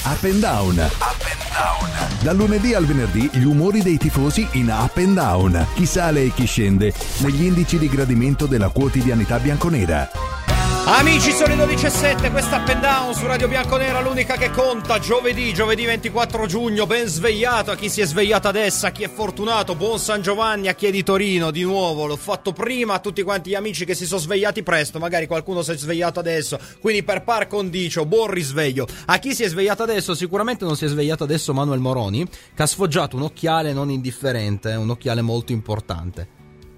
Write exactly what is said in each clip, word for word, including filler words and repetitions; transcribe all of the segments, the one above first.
Up and Down. Up and Down. Dal lunedì al venerdì gli umori dei tifosi in Up and Down. Chi sale e chi scende negli indici di gradimento della quotidianità bianconera. Amici, sono le dodici e sette, questa Up and Down su Radio Bianconera, l'unica che conta. Giovedì, giovedì ventiquattro giugno, ben svegliato a chi si è svegliato adesso, a chi è fortunato, buon San Giovanni, a chi è di Torino, di nuovo, l'ho fatto prima, a tutti quanti gli amici che si sono svegliati presto, magari qualcuno si è svegliato adesso, quindi per par condicio, buon risveglio. A chi si è svegliato adesso, sicuramente non si è svegliato adesso Manuel Moroni, che ha sfoggiato un occhiale non indifferente, un occhiale molto importante.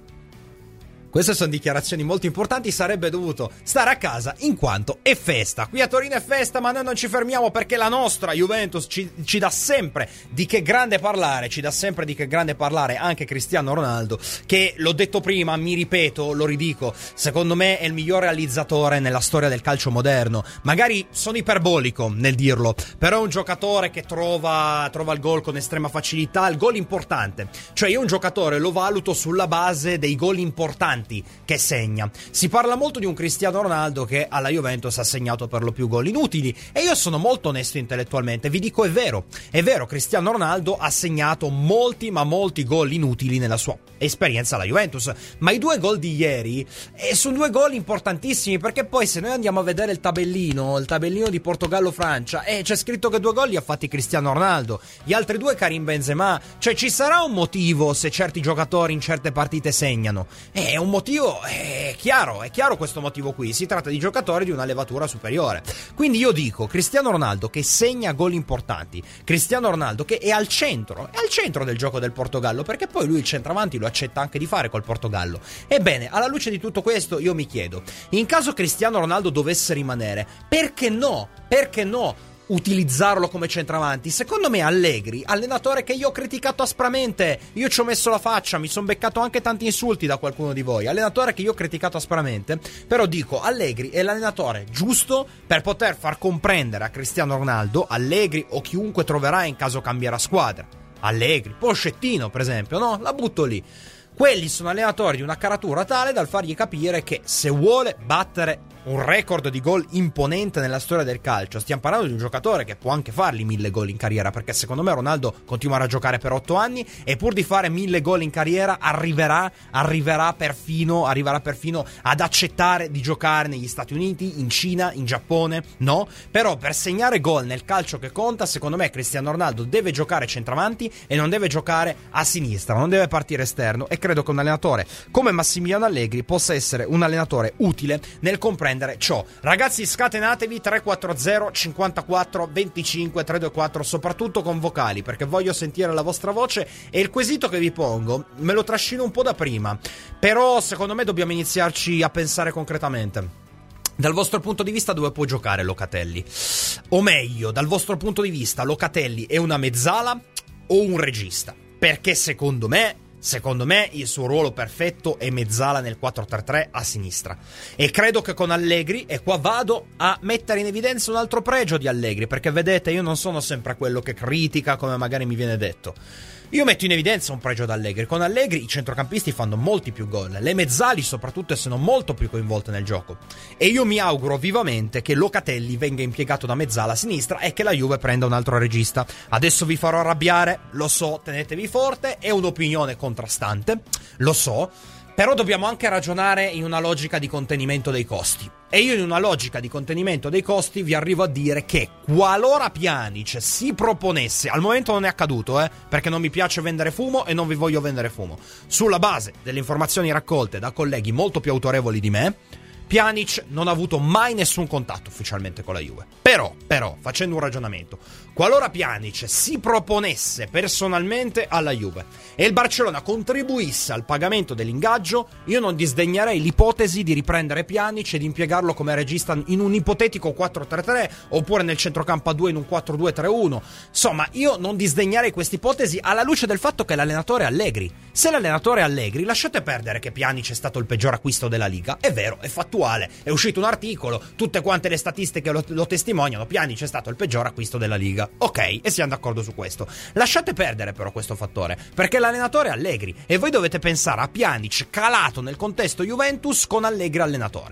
Queste sono dichiarazioni molto importanti, sarebbe dovuto stare a casa in quanto è festa. Qui a Torino è festa, ma noi non ci fermiamo perché la nostra Juventus ci, ci dà sempre di che grande parlare, ci dà sempre di che grande parlare anche Cristiano Ronaldo, che l'ho detto prima, mi ripeto, lo ridico, secondo me è il miglior realizzatore nella storia del calcio moderno. Magari sono iperbolico nel dirlo, però è un giocatore che trova, trova il gol con estrema facilità, il gol importante. Cioè io un giocatore lo valuto sulla base dei gol importanti che segna. Si parla molto di un Cristiano Ronaldo che alla Juventus ha segnato per lo più gol inutili, e io sono molto onesto intellettualmente, vi dico è vero, è vero, Cristiano Ronaldo ha segnato molti ma molti gol inutili nella sua esperienza alla Juventus, ma i due gol di ieri eh, sono due gol importantissimi, perché poi se noi andiamo a vedere il tabellino, il tabellino di Portogallo-Francia, eh, c'è scritto che due gol li ha fatti Cristiano Ronaldo, gli altri due Karim Benzema, cioè ci sarà un motivo se certi giocatori in certe partite segnano, è eh, un motivo è chiaro, è chiaro questo motivo qui, si tratta di giocatori di una levatura superiore. Quindi io dico Cristiano Ronaldo che segna gol importanti, Cristiano Ronaldo che è al centro, è al centro del gioco del Portogallo, perché poi lui il centravanti lo accetta anche di fare col Portogallo. Ebbene, alla luce di tutto questo io mi chiedo, in caso Cristiano Ronaldo dovesse rimanere, perché no? Perché no? utilizzarlo come centravanti? Secondo me Allegri, allenatore che io ho criticato aspramente, io ci ho messo la faccia, mi sono beccato anche tanti insulti da qualcuno di voi, allenatore che io ho criticato aspramente, però dico Allegri è l'allenatore giusto per poter far comprendere a Cristiano Ronaldo, Allegri o chiunque troverà in caso cambierà squadra, Allegri, Pochettino per esempio, no? La butto lì. Quelli sono allenatori di una caratura tale dal fargli capire che se vuole battere un record di gol imponente nella storia del calcio, stiamo parlando di un giocatore che può anche farli mille gol in carriera, perché secondo me Ronaldo continuerà a giocare per otto anni e pur di fare mille gol in carriera arriverà, arriverà perfino, arriverà perfino ad accettare di giocare negli Stati Uniti, in Cina, in Giappone, no? Però per segnare gol nel calcio che conta, secondo me Cristiano Ronaldo deve giocare centravanti e non deve giocare a sinistra, non deve partire esterno, e credo che un allenatore come Massimiliano Allegri possa essere un allenatore utile nel comprendere ciò. Ragazzi, scatenatevi tre quattro zero cinquantaquattro venticinque trecentoventiquattro, soprattutto con vocali, perché voglio sentire la vostra voce, e il quesito che vi pongo me lo trascino un po' da prima, però secondo me dobbiamo iniziarci a pensare concretamente. Dal vostro punto di vista dove può giocare Locatelli? O meglio, dal vostro punto di vista Locatelli è una mezzala o un regista? Perché secondo me Secondo me il suo ruolo perfetto è mezzala nel quattro tre tre a sinistra, e credo che con Allegri, e qua vado a mettere in evidenza un altro pregio di Allegri, perché vedete io non sono sempre quello che critica come magari mi viene detto. Io metto in evidenza un pregio da Allegri. Con Allegri i centrocampisti fanno molti più gol, le mezzali soprattutto sono molto più coinvolte nel gioco, e io mi auguro vivamente che Locatelli venga impiegato da mezzala a sinistra e che la Juve prenda un altro regista. Adesso vi farò arrabbiare, lo so, tenetevi forte, è un'opinione contrastante, lo so, però dobbiamo anche ragionare in una logica di contenimento dei costi. E io in una logica di contenimento dei costi vi arrivo a dire che qualora Pjanic si proponesse, al momento non è accaduto, eh, perché non mi piace vendere fumo e non vi voglio vendere fumo, sulla base delle informazioni raccolte da colleghi molto più autorevoli di me, Pjanic non ha avuto mai nessun contatto ufficialmente con la Juve. Però, però, facendo un ragionamento, qualora Pjanic si proponesse personalmente alla Juve e il Barcellona contribuisse al pagamento dell'ingaggio, io non disdegnerei l'ipotesi di riprendere Pjanic e di impiegarlo come regista in un ipotetico quattro tre tre oppure nel centrocampo a due in un quattro due tre uno. Insomma, io non disdegnerei questa ipotesi alla luce del fatto che l'allenatore è Allegri. Se l'allenatore è Allegri, lasciate perdere che Pjanic è stato il peggior acquisto della Liga. È vero, è fattuale, è uscito un articolo, tutte quante le statistiche lo, lo testimoniano, Pjanic è stato il peggior acquisto della Liga. Ok, e siamo d'accordo su questo. Lasciate perdere però questo fattore, perché l'allenatore è Allegri e voi dovete pensare a Pjanic calato nel contesto Juventus con Allegri allenatore.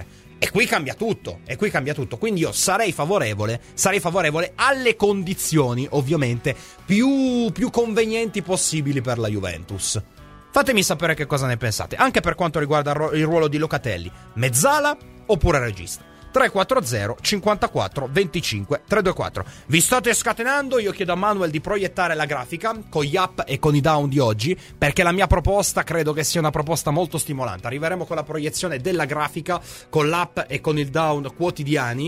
E qui cambia tutto, e qui cambia tutto. Quindi io sarei favorevole, sarei favorevole alle condizioni, ovviamente, più, più convenienti possibili per la Juventus. Fatemi sapere che cosa ne pensate, anche per quanto riguarda il ruolo di Locatelli. Mezzala oppure regista? tre quattro zero cinquantaquattro venticinque trecentoventuquattro. Vi state scatenando? Io chiedo a Manuel di proiettare la grafica con gli up e con i down di oggi, perché la mia proposta credo che sia una proposta molto stimolante. Arriveremo con la proiezione della grafica con l'up e con il down quotidiani,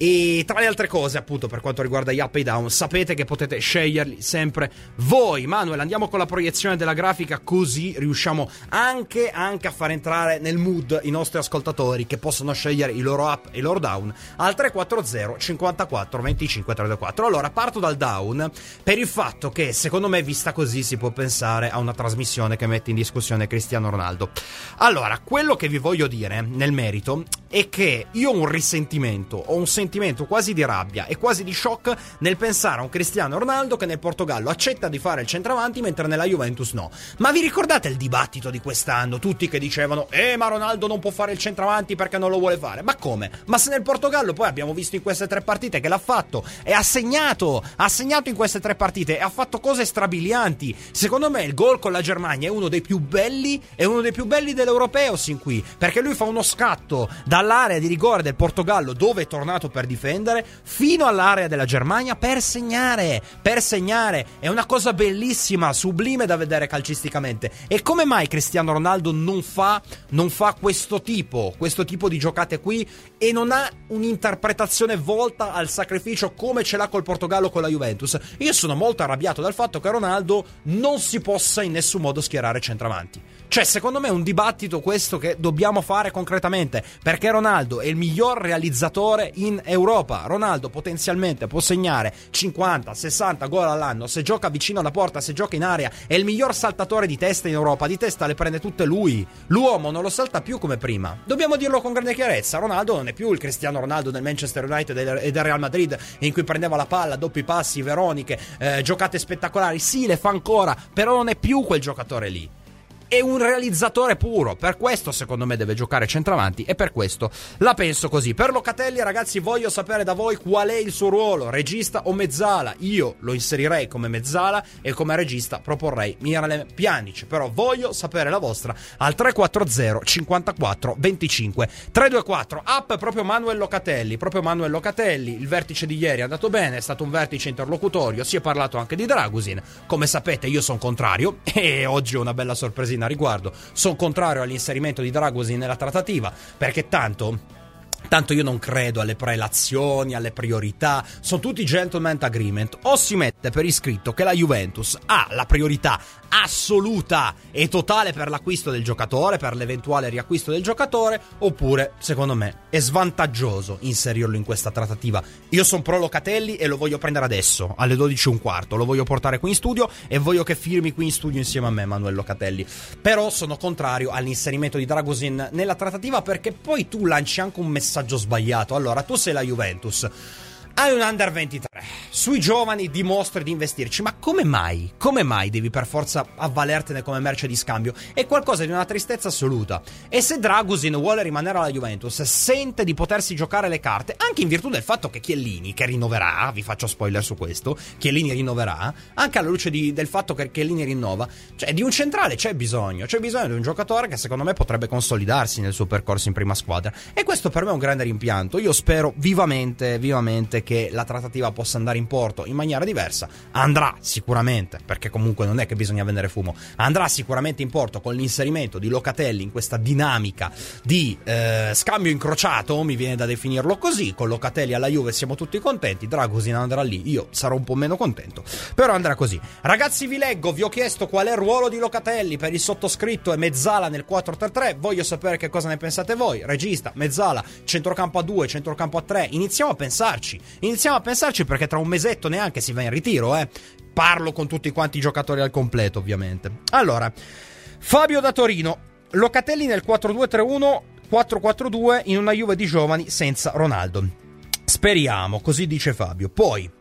e tra le altre cose, appunto, per quanto riguarda gli up e i down, sapete che potete sceglierli sempre voi. Manuel, andiamo con la proiezione della grafica, così riusciamo anche, anche a far entrare nel mood i nostri ascoltatori, che possono scegliere i loro up e i loro down al tre quattro zero cinquantaquattro venticinque trentaquattro. Allora, parto dal down per il fatto che secondo me, vista così, si può pensare a una trasmissione che mette in discussione Cristiano Ronaldo. Allora, quello che vi voglio dire nel merito è che io ho un risentimento, ho un sentimento quasi di rabbia e quasi di shock nel pensare a un Cristiano Ronaldo che nel Portogallo accetta di fare il centravanti mentre nella Juventus no. Ma vi ricordate il dibattito di quest'anno? Tutti che dicevano eh ma Ronaldo non può fare il centravanti perché non lo vuole fare. Ma come? Ma se nel Portogallo poi abbiamo visto in queste tre partite che l'ha fatto e ha segnato, ha segnato in queste tre partite e ha fatto cose strabilianti. Secondo me il gol con la Germania è uno dei più belli, è uno dei più belli dell'Europeo sin qui, perché lui fa uno scatto dall'area di rigore del Portogallo, dove è tornato per difendere, fino all'area della Germania per segnare, per segnare. È una cosa bellissima, sublime da vedere calcisticamente. E come mai Cristiano Ronaldo non fa, non fa questo tipo, questo tipo di giocate qui e non ha un'interpretazione volta al sacrificio come ce l'ha col Portogallo, con la Juventus? Io sono molto arrabbiato dal fatto che Ronaldo non si possa in nessun modo schierare centravanti. Cioè, secondo me è un dibattito questo che dobbiamo fare concretamente, perché Ronaldo è il miglior realizzatore in Europa. Ronaldo potenzialmente può segnare cinquanta sessanta gol all'anno, se gioca vicino alla porta, se gioca in area, è il miglior saltatore di testa in Europa, di testa le prende tutte lui. L'uomo non lo salta più come prima. Dobbiamo dirlo con grande chiarezza, Ronaldo non è più il Cristiano Ronaldo del Manchester United e del Real Madrid, in cui prendeva la palla, doppi passi, veroniche, eh, giocate spettacolari. Sì, le fa ancora, però non è più quel giocatore lì. È un realizzatore puro, per questo secondo me deve giocare centravanti e per questo la penso così. Per Locatelli, ragazzi, voglio sapere da voi qual è il suo ruolo, regista o mezzala. Io lo inserirei come mezzala e come regista proporrei Miralem Pjanic, però voglio sapere la vostra al tre quattro zero cinquantaquattro venticinque trecentoventuquattro. Up proprio Manuel Locatelli, proprio Manuel Locatelli. Il vertice di ieri è andato bene, è stato un vertice interlocutorio, si è parlato anche di Dragusin. Come sapete io sono contrario e oggi ho una bella sorpresina a riguardo. Sono contrario all'inserimento di Dragusin nella trattativa, perché tanto Tanto io non credo alle prelazioni, alle priorità, sono tutti gentleman agreement. O si mette per iscritto che la Juventus ha la priorità assoluta e totale per l'acquisto del giocatore, per l'eventuale riacquisto del giocatore, oppure, secondo me, è svantaggioso inserirlo in questa trattativa. Io sono pro Locatelli e lo voglio prendere adesso, alle dodici e un quarto, lo voglio portare qui in studio e voglio che firmi qui in studio insieme a me Manuel Locatelli. Però sono contrario all'inserimento di Dragusin nella trattativa, perché poi tu lanci anche un messaggio sbagliato. Allora, tu sei la Juventus, hai un under ventitré, sui giovani dimostri di investirci, ma come mai? Come mai devi per forza avvalertene come merce di scambio? È qualcosa di una tristezza assoluta. E se Dragusin vuole rimanere alla Juventus, sente di potersi giocare le carte, anche in virtù del fatto che Chiellini, che rinnoverà, vi faccio spoiler su questo, Chiellini rinnoverà, anche alla luce di, del fatto che Chiellini rinnova, cioè di un centrale c'è bisogno, c'è bisogno di un giocatore che secondo me potrebbe consolidarsi nel suo percorso in prima squadra, e questo per me è un grande rimpianto. Io spero vivamente, vivamente che la trattativa possa andare in porto in maniera diversa. Andrà sicuramente, perché comunque non è che bisogna vendere fumo, andrà sicuramente in porto con l'inserimento di Locatelli in questa dinamica di eh, scambio incrociato, mi viene da definirlo così. Con Locatelli alla Juve siamo tutti contenti, Dragusin andrà lì, io sarò un po' meno contento, però andrà così. Ragazzi, vi leggo, vi ho chiesto qual è il ruolo di Locatelli, per il sottoscritto è mezzala nel quattro tre tre, voglio sapere che cosa ne pensate voi. Regista, mezzala, centrocampo a due, centrocampo a tre, iniziamo a pensarci, iniziamo a pensarci perché tra un mesetto neanche si va in ritiro, eh. Parlo con tutti quanti i giocatori al completo, ovviamente. Allora, Fabio da Torino, Locatelli nel quattro due tre uno, quattro quattro due in una Juve di giovani senza Ronaldo. Speriamo, così dice Fabio. Poi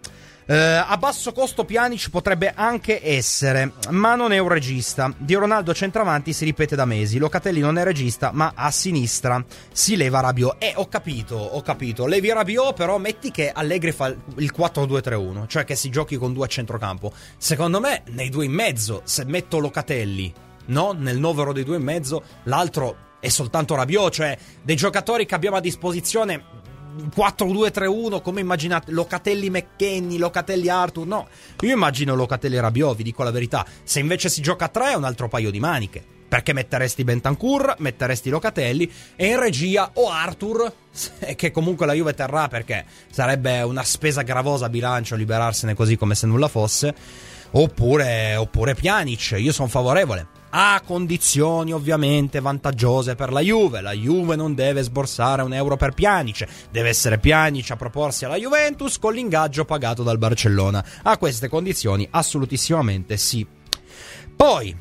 Uh, a basso costo Pjanic potrebbe anche essere, ma non è un regista. Di Ronaldo centravanti si ripete da mesi. Locatelli non è regista, ma a sinistra si leva Rabiot. Eh, ho capito, ho capito. Levi Rabiot, però metti che Allegri fa il quattro due tre uno, cioè che si giochi con due a centrocampo. Secondo me, nei due in mezzo, se metto Locatelli, no, nel novero dei due in mezzo, l'altro è soltanto Rabiot, cioè dei giocatori che abbiamo a disposizione quattro due tre uno, come immaginate? Locatelli McKennie, Locatelli Arthur, no, io immagino Locatelli Rabiot, vi dico la verità. Se invece si gioca a tre è un altro paio di maniche, perché metteresti Bentancur, metteresti Locatelli e in regia o Arthur, che comunque la Juve terrà perché sarebbe una spesa gravosa a bilancio liberarsene così come se nulla fosse, oppure, oppure Pjanic. Io sono favorevole a condizioni ovviamente vantaggiose per la Juve. La Juve non deve sborsare un euro per Pjanic, deve essere Pjanic a proporsi alla Juventus con l'ingaggio pagato dal Barcellona. A queste condizioni assolutissimamente sì. Poi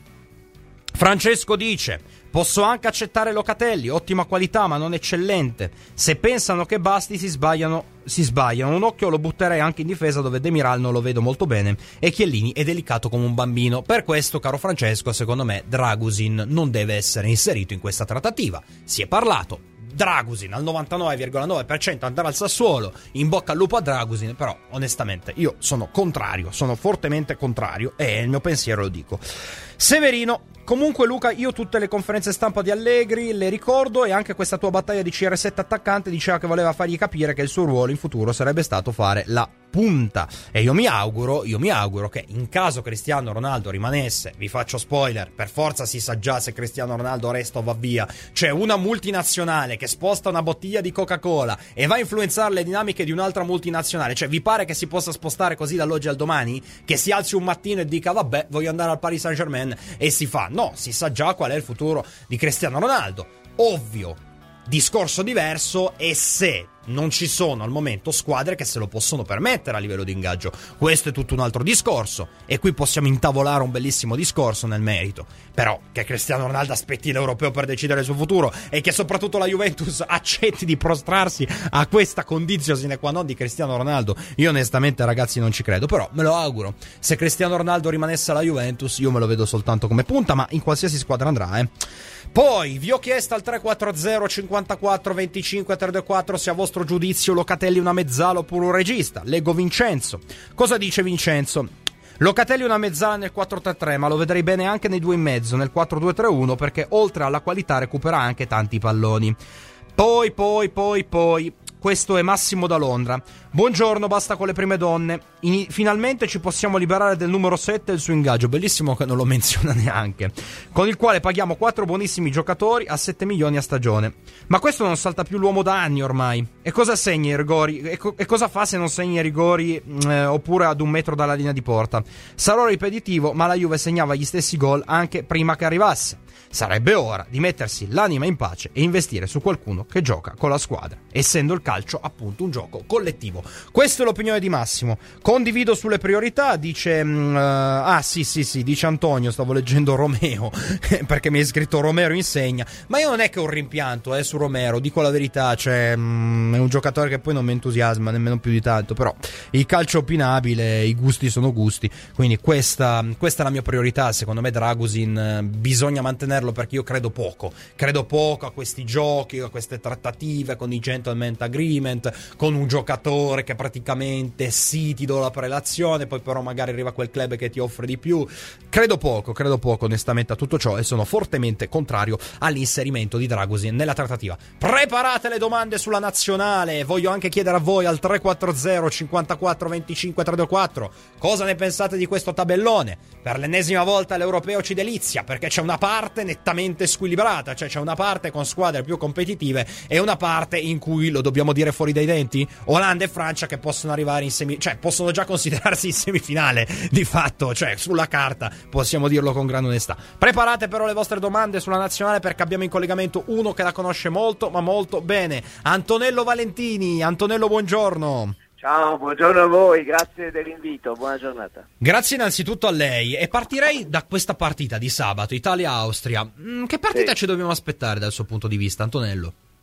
Francesco dice: posso anche accettare Locatelli, ottima qualità ma non eccellente. Se pensano che basti si sbagliano, si sbagliano. Un occhio lo butterei anche in difesa, dove Demiral non lo vedo molto bene e Chiellini è delicato come un bambino. Per questo, caro Francesco, secondo me Dragusin non deve essere inserito in questa trattativa. Si è parlato, Dragusin al novantanove virgola nove per cento andrà al Sassuolo, in bocca al lupo a Dragusin, però onestamente io sono contrario, sono fortemente contrario e il mio pensiero lo dico. Severino: comunque Luca, io tutte le conferenze stampa di Allegri le ricordo, e anche questa tua battaglia di C R sette attaccante diceva che voleva fargli capire che il suo ruolo in futuro sarebbe stato fare la punta, e io mi auguro, io mi auguro che in caso Cristiano Ronaldo rimanesse, vi faccio spoiler, per forza si sa già se Cristiano Ronaldo resta o va via, c'è una multinazionale che sposta una bottiglia di Coca-Cola e va a influenzare le dinamiche di un'altra multinazionale, cioè vi pare che si possa spostare così dall'oggi al domani? Che si alzi un mattino e dica vabbè, voglio andare al Paris Saint-Germain e si fa? No, si sa già qual è il futuro di Cristiano Ronaldo. Ovvio, discorso diverso è se non ci sono al momento squadre che se lo possono permettere a livello di ingaggio. Questo è tutto un altro discorso e qui possiamo intavolare un bellissimo discorso nel merito. Però che Cristiano Ronaldo aspetti l'europeo per decidere il suo futuro e che soprattutto la Juventus accetti di prostrarsi a questa condizione sine qua non di Cristiano Ronaldo, io onestamente ragazzi non ci credo. Però me lo auguro. Se Cristiano Ronaldo rimanesse alla Juventus io me lo vedo soltanto come punta, ma in qualsiasi squadra andrà, eh. Poi vi ho chiesto al tre quattro zero cinquantaquattro venticinque trecentoquattro se a vostro giudizio Locatelli una mezzala oppure un regista. Leggo Vincenzo. Cosa dice Vincenzo? Locatelli una mezzala nel quattro tre tre, ma lo vedrei bene anche nei due e mezzo nel quattro due tre uno, perché oltre alla qualità recupera anche tanti palloni. Poi poi poi poi questo è Massimo da Londra. Buongiorno, basta con le prime donne. In- finalmente ci possiamo liberare del numero sette e il suo ingaggio. Bellissimo che non lo menziona neanche. Con il quale paghiamo quattro buonissimi giocatori a sette milioni a stagione. Ma questo non salta più l'uomo da anni ormai. E cosa segna i rigori? E, co- e cosa fa se non segna i rigori eh, oppure ad un metro dalla linea di porta? Sarò ripetitivo, ma la Juve segnava gli stessi gol anche prima che arrivasse. Sarebbe ora di mettersi l'anima in pace e investire su qualcuno che gioca con la squadra, essendo il calcio appunto un gioco collettivo. Questa è l'opinione di Massimo. Condivido sulle priorità, dice uh, ah sì sì sì dice Antonio, stavo leggendo Romeo perché mi hai scritto Romero insegna, ma io non è che ho un rimpianto eh, su Romero, dico la verità, cioè um, è un giocatore che poi non mi entusiasma nemmeno più di tanto, però il calcio è opinabile, i gusti sono gusti, quindi questa, questa è la mia priorità. Secondo me Dragusin bisogna mantenerlo, perché io credo poco credo poco a questi giochi, a queste trattative con i gentleman agreement, con un giocatore che praticamente sì ti do la prelazione, poi però magari arriva quel club che ti offre di più. Credo poco, credo poco onestamente a tutto ciò e sono fortemente contrario all'inserimento di Dragusin nella trattativa. Preparate le domande sulla nazionale, voglio anche chiedere a voi al tre quattro zero cinquantaquattro venticinque trentaquattro cosa ne pensate di questo tabellone. Per l'ennesima volta l'europeo ci delizia, perché c'è una parte nettamente squilibrata, cioè c'è una parte con squadre più competitive e una parte in cui, lo dobbiamo dire fuori dai denti, Olanda e Francia che possono arrivare in semi, cioè possono già considerarsi in semifinale di fatto, cioè sulla carta possiamo dirlo con grande onestà. Preparate però le vostre domande sulla nazionale, perché abbiamo in collegamento uno che la conosce molto ma molto bene, Antonello Valentini. Antonello, buongiorno. Ciao, buongiorno a voi, grazie dell'invito, buona giornata. Grazie innanzitutto a lei, e partirei da questa partita di sabato, Italia-Austria. Che partita sì. ci dobbiamo aspettare dal suo punto di vista, Antonello?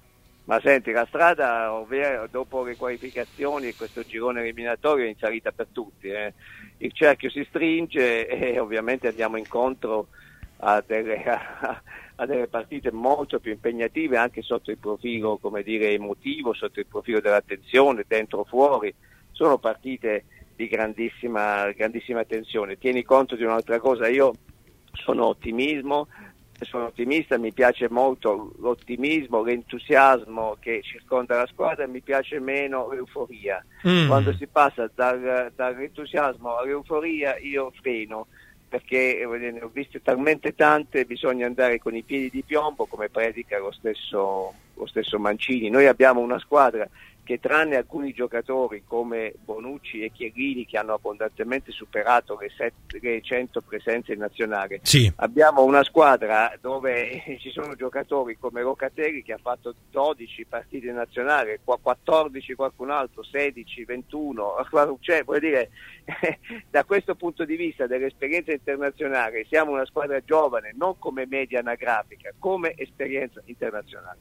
Ma senti, la strada ovvero, dopo le qualificazioni e questo girone eliminatorio è in salita per tutti. Eh. Il cerchio si stringe e ovviamente andiamo incontro a delle, a, a delle partite molto più impegnative anche sotto il profilo, come dire, emotivo, sotto il profilo dell'attenzione, dentro o fuori. Sono partite di grandissima, grandissima tensione. Tieni conto di un'altra cosa, io sono ottimismo. Sono ottimista, mi piace molto l'ottimismo, l'entusiasmo che circonda la squadra, e mi piace meno l'euforia. Mm. Quando si passa dal, dall'entusiasmo all'euforia io freno, perché ne ho viste talmente tante, bisogna andare con i piedi di piombo, come predica lo stesso, lo stesso Mancini. Noi abbiamo una squadra che, tranne alcuni giocatori come Bonucci e Chiellini, che hanno abbondantemente superato le, sette, le cento presenze in nazionale, sì. abbiamo una squadra dove ci sono giocatori come Locatelli, che ha fatto dodici partite in nazionale, quattordici qualcun altro, sedici, ventuno, cioè, vuol dire, da questo punto di vista dell'esperienza internazionale siamo una squadra giovane, non come media anagrafica, come esperienza internazionale.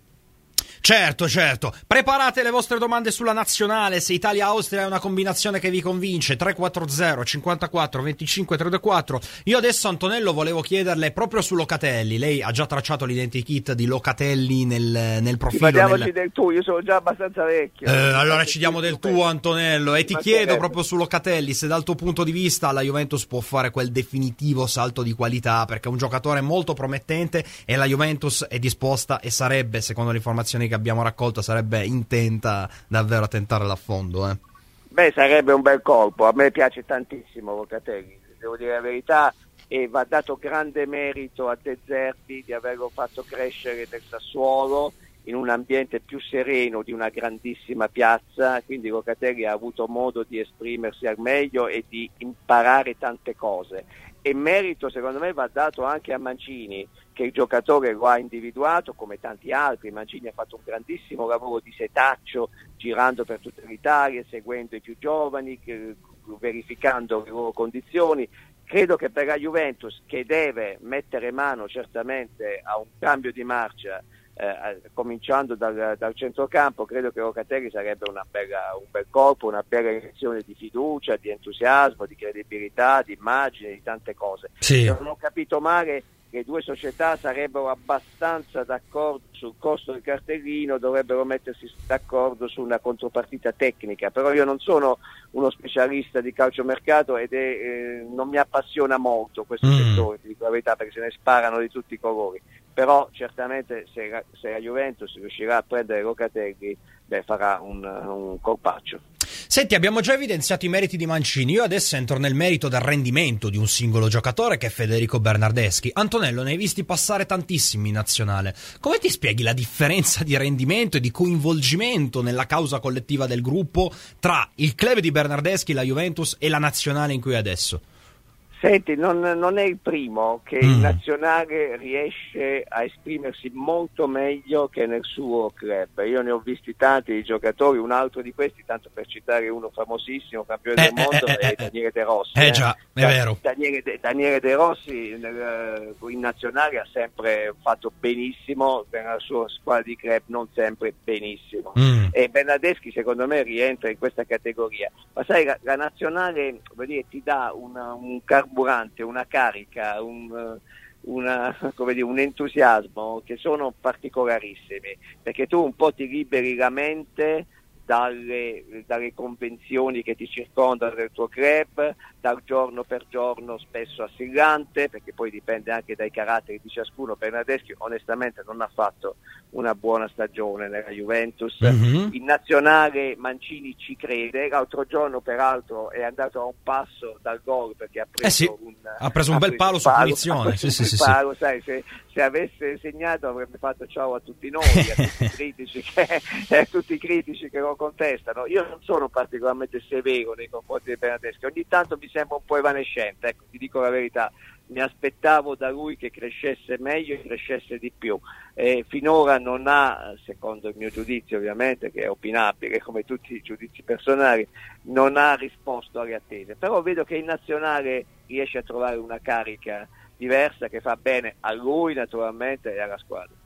Certo, certo. Preparate le vostre domande sulla nazionale. Se Italia-Austria è una combinazione che vi convince, tre quattro zero cinquantaquattro venticinque trentaquattro. Io adesso, Antonello, volevo chiederle proprio su Locatelli. Lei ha già tracciato l'identikit di Locatelli nel, nel profilo. Parliamoci nel... del tuo, io sono già abbastanza vecchio. Eh, allora ci diamo del tuo, Antonello. E ti chiedo proprio su Locatelli se dal tuo punto di vista la Juventus può fare quel definitivo salto di qualità, perché è un giocatore molto promettente e la Juventus è disposta e sarebbe, secondo le informazioni che abbiamo raccolto, sarebbe intenta davvero a tentarla a fondo. Eh. Beh, sarebbe un bel colpo. A me piace tantissimo Locatelli, devo dire la verità, e va dato grande merito a De Zerbi di averlo fatto crescere del Sassuolo in un ambiente più sereno di una grandissima piazza, quindi Locatelli ha avuto modo di esprimersi al meglio e di imparare tante cose. E merito, secondo me, va dato anche a Mancini, che il giocatore lo ha individuato come tanti altri. Mancini ha fatto un grandissimo lavoro di setaccio, girando per tutta l'Italia, seguendo i più giovani, verificando le loro condizioni. Credo che per la Juventus, che deve mettere mano certamente a un cambio di marcia, eh, cominciando dal, dal centrocampo, credo che Locatelli sarebbe una bella, un bel colpo, una bella iniezione di fiducia, di entusiasmo, di credibilità, di immagine, di tante cose. Sì. Se non ho capito male, le due società sarebbero abbastanza d'accordo sul costo del cartellino, dovrebbero mettersi d'accordo su una contropartita tecnica, però io non sono uno specialista di calciomercato ed è, eh, non mi appassiona molto questo mm. settore, ti dico la verità, perché se ne sparano di tutti i colori, però certamente se la, se la Juventus riuscirà a prendere Locatelli, beh, farà un, un colpaccio. Senti, abbiamo già evidenziato i meriti di Mancini, io adesso entro nel merito del rendimento di un singolo giocatore, che è Federico Bernardeschi. Antonello, ne hai visti passare tantissimi in nazionale. Come ti spieghi la differenza di rendimento e di coinvolgimento nella causa collettiva del gruppo tra il club di Bernardeschi, la Juventus, e la nazionale in cui è adesso? Senti, non, non è il primo che mm. il nazionale riesce a esprimersi molto meglio che nel suo club. Io ne ho visti tanti di giocatori, un altro di questi, tanto per citare uno famosissimo, campione eh, del mondo, eh, eh, è Daniele De Rossi. Eh, eh. già, è vero. Daniele De, Daniele De Rossi nel, in nazionale ha sempre fatto benissimo, nella sua squadra di club non sempre benissimo. Mm. E Bernardeschi secondo me rientra in questa categoria. Ma sai, la, la nazionale, vuol dire, ti dà una, un carburante, una carica, un, una, come dire, un entusiasmo che sono particolarissimi, perché tu un po' ti liberi la mente dalle, dalle convenzioni che ti circondano del tuo club, dal giorno per giorno spesso assillante, perché poi dipende anche dai caratteri di ciascuno. Bernardeschi onestamente non ha fatto una buona stagione nella Juventus. Mm-hmm. In nazionale Mancini ci crede, l'altro giorno peraltro è andato a un passo dal gol, perché ha preso, eh sì, un, ha preso un bel palo su punizione. Sì, sì, sì, palo, sì. Sai, se, se avesse segnato avrebbe fatto ciao a tutti noi, a tutti i critici che, a tutti i critici che lo contestano. Io non sono particolarmente severo nei confronti di Bernardeschi, ogni tanto mi sembra un po' evanescente, ecco, ti dico la verità. Mi aspettavo da lui che crescesse meglio e crescesse di più. Eh, finora non ha, secondo il mio giudizio ovviamente, che è opinabile come tutti i giudizi personali, non ha risposto alle attese. Però vedo che in nazionale riesce a trovare una carica diversa che fa bene a lui naturalmente e alla squadra.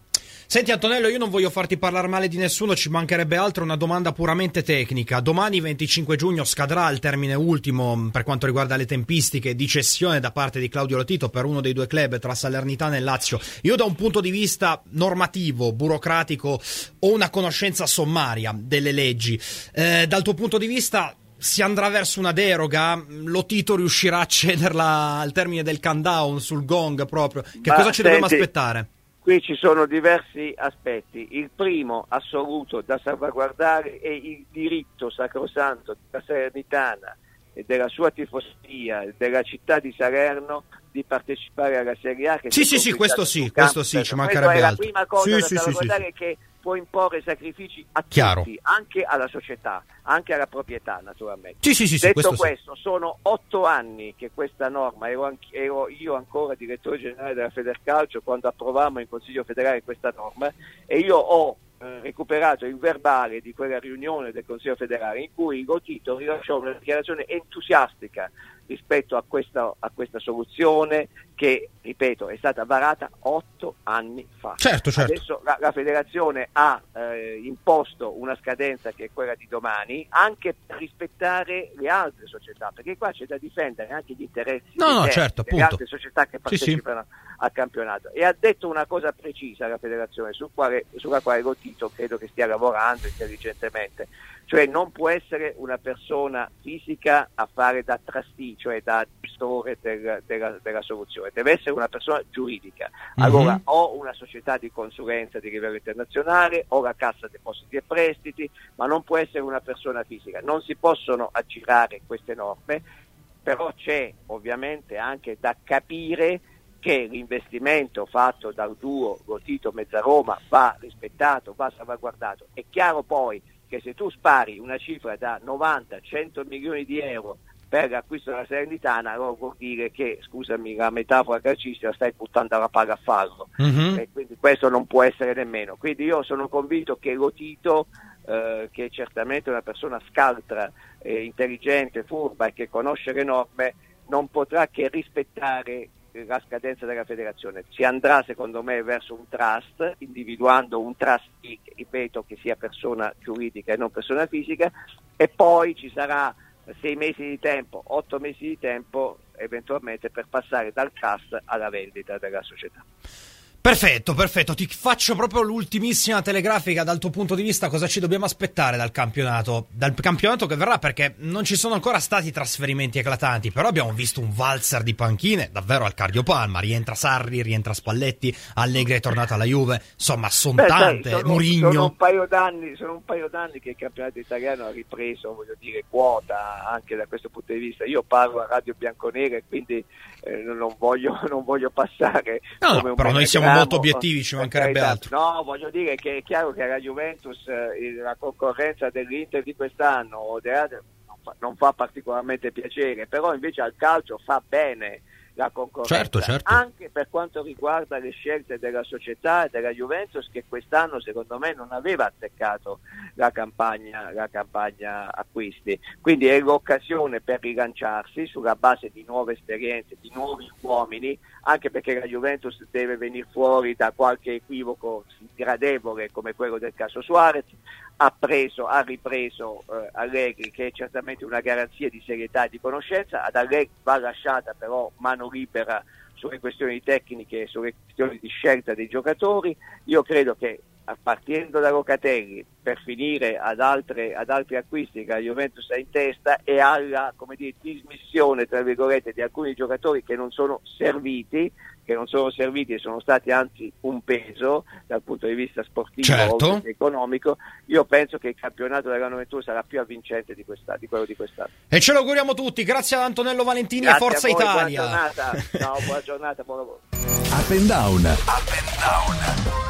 Senti Antonello, io non voglio farti parlare male di nessuno, ci mancherebbe altro, una domanda puramente tecnica. Domani venticinque giugno scadrà il termine ultimo per quanto riguarda le tempistiche di cessione da parte di Claudio Lotito per uno dei due club tra Salernitana e Lazio. Io da un punto di vista normativo, burocratico, ho una conoscenza sommaria delle leggi. Eh, dal tuo punto di vista si andrà verso una deroga? Lotito riuscirà a cederla al termine del countdown sul gong proprio? Che Ma cosa ci senti, dobbiamo aspettare? Qui ci sono diversi aspetti. Il primo assoluto da salvaguardare è il diritto sacrosanto della Salernitana e della sua tifoseria, della città di Salerno, di partecipare alla Serie A. Che sì, sì, sì, questo sì, questo sì, ci mancherebbe altro. La prima cosa sì, da sì, salvaguardare sì, è che può imporre sacrifici a Chiaro. tutti, anche alla società, anche alla proprietà naturalmente. Sì, sì, sì, Detto questo, questo, sì. sono otto anni che questa norma, ero, anch- ero io ancora direttore generale della Federcalcio quando approvammo in Consiglio federale questa norma, e io ho eh, recuperato il verbale di quella riunione del Consiglio federale in cui Lotito rilasciò una dichiarazione entusiastica rispetto a questa, a questa soluzione che, ripeto, è stata varata otto anni fa. Certo, certo. Adesso la, la federazione ha eh, imposto una scadenza che è quella di domani, anche per rispettare le altre società, perché qua c'è da difendere anche gli interessi no, no, delle certo, altre società che partecipano sì, sì. al campionato. E ha detto una cosa precisa la federazione, sul quale, sulla quale Lotito credo che stia lavorando intelligentemente, cioè non può essere una persona fisica a fare da trustee, cioè da gestore del, della, della soluzione, deve essere una persona giuridica. Allora mm-hmm. o una società di consulenza di livello internazionale o la Cassa Depositi e Prestiti, ma non può essere una persona fisica. Non si possono aggirare queste norme, però c'è ovviamente anche da capire che l'investimento fatto dal duo Lotito-Mezzaroma va rispettato, va salvaguardato. È chiaro poi che se tu spari una cifra da novanta cento milioni di euro per l'acquisto della Salernitana, allora vuol dire che, scusami la metafora calcistica, stai buttando la palla a fallo, mm-hmm. e quindi questo non può essere nemmeno. Quindi io sono convinto che Lotito, eh, che è certamente una persona scaltra, eh, intelligente, furba e che conosce le norme, non potrà che rispettare la scadenza della federazione. Si andrà secondo me verso un trust, individuando un trustee, ripeto, che sia persona giuridica e non persona fisica, e poi ci sarà sei mesi di tempo, otto mesi di tempo eventualmente per passare dal trust alla vendita della società. Perfetto, perfetto, ti faccio proprio l'ultimissima telegrafica. Dal tuo punto di vista cosa ci dobbiamo aspettare dal campionato, dal campionato che verrà, perché non ci sono ancora stati trasferimenti eclatanti, però abbiamo visto un valzer di panchine davvero al cardiopalma. Rientra Sarri, rientra Spalletti, Allegri è tornato alla Juve, insomma sono Beh, tante, sai, sono, Mourinho. Sono un paio d'anni, sono un paio d'anni che il campionato italiano ha ripreso, voglio dire, quota anche da questo punto di vista. Io parlo a Radio Bianconera e quindi eh, non voglio non voglio passare no, come no, un però noi siamo molto obiettivi, ci mancherebbe altro. No, voglio dire che è chiaro che la Juventus, eh, la concorrenza dell'Inter di quest'anno o dell'altro non fa, non fa particolarmente piacere, però invece al calcio fa bene la concorrenza, certo, certo. Anche per quanto riguarda le scelte della società e della Juventus, che quest'anno secondo me non aveva azzeccato la campagna, la campagna acquisti, quindi è l'occasione per rilanciarsi sulla base di nuove esperienze, di nuovi uomini, anche perché la Juventus deve venire fuori da qualche equivoco gradevole come quello del caso Suarez. Ha preso, ha ripreso eh, Allegri, che è certamente una garanzia di serietà e di conoscenza. Ad Allegri va lasciata però mano libera sulle questioni tecniche e sulle questioni di scelta dei giocatori. Io credo che partendo da Locatelli per finire ad, altre, ad altri acquisti che la Juventus ha in testa e alla, come dire, dismissione tra virgolette di alcuni giocatori che non sono serviti, che non sono serviti e sono stati anzi un peso dal punto di vista sportivo, certo. o economico. Io penso che il campionato della Juventus sarà più avvincente di, questa, di quello di quest'anno. E ce lo auguriamo tutti. Grazie ad Antonello Valentini. Grazie e Forza a voi, Italia. Buona giornata. Ciao, buona giornata, buon lavoro. Up and down. Up and down.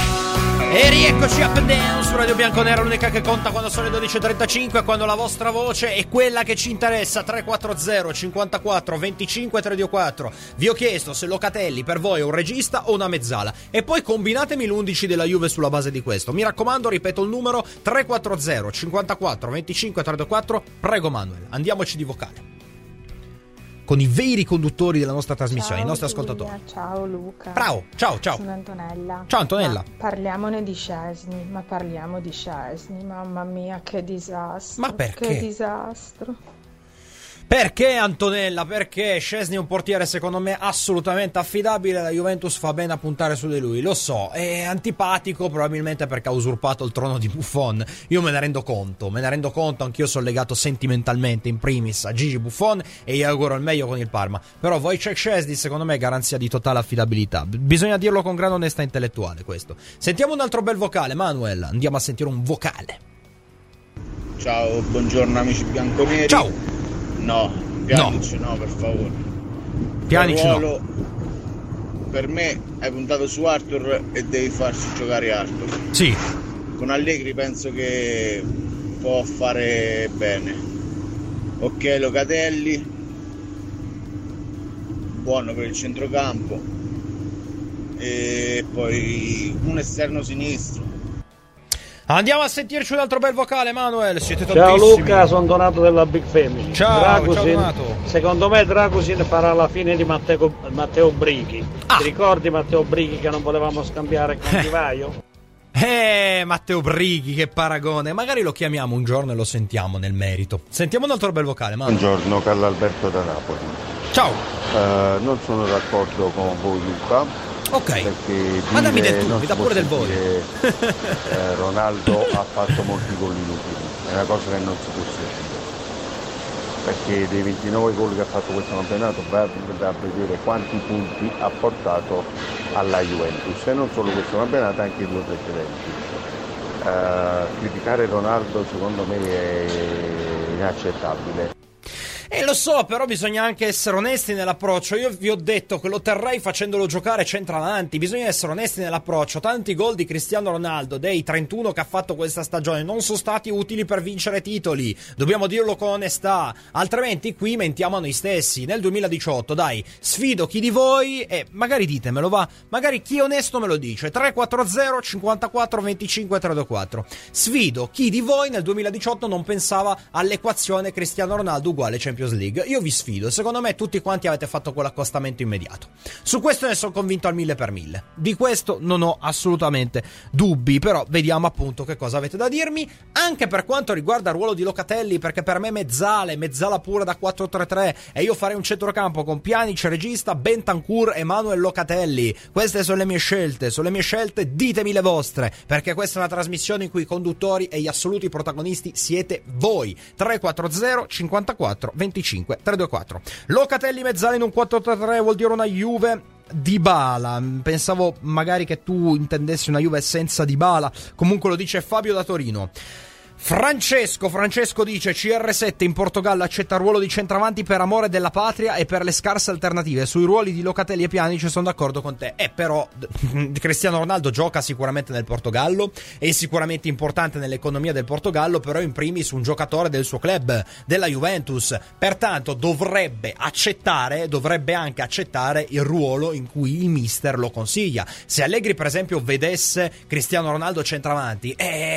E rieccoci Up and Down su Radio Bianconera, l'unica che conta quando sono le dodici e trentacinque, quando la vostra voce è quella che ci interessa. Tre quattro zero cinquantaquattro venticinque trentaquattro. Vi ho chiesto se Locatelli per voi è un regista o una mezzala, e poi combinatemi l'undici della Juve sulla base di questo. Mi raccomando, ripeto il numero: tre quattro zero cinquantaquattro venticinque trentaquattro. Prego Manuel, andiamoci di vocale. con i veri conduttori della nostra trasmissione, ciao, i nostri Giulia, ascoltatori. Ciao Luca. Ciao, ciao, ciao. Sono Antonella. Ciao Antonella. Ma parliamone di Szczesny, ma parliamo di Szczesny, mamma mia che disastro. Ma perché? Che disastro. Perché Antonella? Perché Szczesny è un portiere secondo me assolutamente affidabile, la Juventus fa bene a puntare su di lui, lo so, è antipatico probabilmente perché ha usurpato il trono di Buffon, io me ne rendo conto, me ne rendo conto, anch'io sono legato sentimentalmente in primis a Gigi Buffon e gli auguro il meglio con il Parma, però Wojciech Szczesny secondo me è garanzia di totale affidabilità, bisogna dirlo con gran onestà intellettuale questo. Sentiamo un altro bel vocale, Manuel, andiamo a sentire un vocale. Ciao, buongiorno amici bianconeri. Ciao. No, Pjanic no. no, per favore. Pjanic no. Per me hai puntato su Arthur e devi farci giocare Arthur. Sì. Con Allegri penso che può fare bene. Ok, Locatelli, buono per il centrocampo. E poi un esterno sinistro. Andiamo a sentirci un altro bel vocale, Manuel. Siete ciao tantissimi. Luca, sono Donato della Big Family. Ciao, Dragusin, ciao Donato. Secondo me Dragusin farà la fine di Matteo, Matteo Brighi. Ah. Ti ricordi Matteo Brighi che non volevamo scambiare con Di Vaio? Eh, Matteo Brighi, che paragone. Magari lo chiamiamo un giorno e lo sentiamo nel merito. Sentiamo un altro bel vocale, Manuel. Buongiorno, Carlo Alberto da Napoli. Ciao. Uh, non sono d'accordo con voi Luca. Ok, ma dammi del tu, mi dà pure del voi. eh, Ronaldo ha fatto molti gol inutili, è una cosa che non si può sentire, perché dei ventinove gol che ha fatto questo campionato va a vedere quanti punti ha portato alla Juventus, e non solo questo campionato, anche i due precedenti. Uh, criticare Ronaldo secondo me è inaccettabile. E lo so, però bisogna anche essere onesti nell'approccio. Io vi ho detto che lo terrei facendolo giocare centravanti. Bisogna essere onesti nell'approccio. Tanti gol di Cristiano Ronaldo, dei trentuno che ha fatto questa stagione, non sono stati utili per vincere titoli. Dobbiamo dirlo con onestà. Altrimenti qui mentiamo a noi stessi. Nel duemiladiciotto, dai, sfido chi di voi, e magari ditemelo, va. Magari chi è onesto me lo dice. tre quattro zero cinquantaquattro venticinque trecentoquattro. Sfido chi di voi nel duemiladiciotto non pensava all'equazione Cristiano Ronaldo uguale Champions League. Io vi sfido, secondo me tutti quanti avete fatto quell'accostamento immediato. Su questo ne sono convinto al mille per mille. Di questo non ho assolutamente dubbi, però vediamo appunto che cosa avete da dirmi, anche per quanto riguarda il ruolo di Locatelli, perché per me mezzale, mezzala pura da quattro tre tre, e io farei un centrocampo con Pjanic, regista, Bentancur e Manuel Locatelli. Queste sono le mie scelte, sono le mie scelte, ditemi le vostre, perché questa è una trasmissione in cui i conduttori e gli assoluti protagonisti siete voi. tre quattro zero cinquantaquattro venticinque trecentoquattro. Locatelli mezzale in un quattro tre tre vuol dire una Juve Dybala. Pensavo magari che tu intendessi una Juve senza Dybala. Comunque lo dice Fabio da Torino. Francesco, Francesco dice C R sette in Portogallo accetta il ruolo di centravanti per amore della patria e per le scarse alternative. Sui ruoli di Locatelli e Pjanic sono d'accordo con te. Eh però Cristiano Ronaldo gioca sicuramente nel Portogallo, è sicuramente importante nell'economia del Portogallo, però in primis un giocatore del suo club, della Juventus, pertanto dovrebbe accettare, dovrebbe anche accettare il ruolo in cui il mister lo consiglia. Se Allegri per esempio vedesse Cristiano Ronaldo centravanti,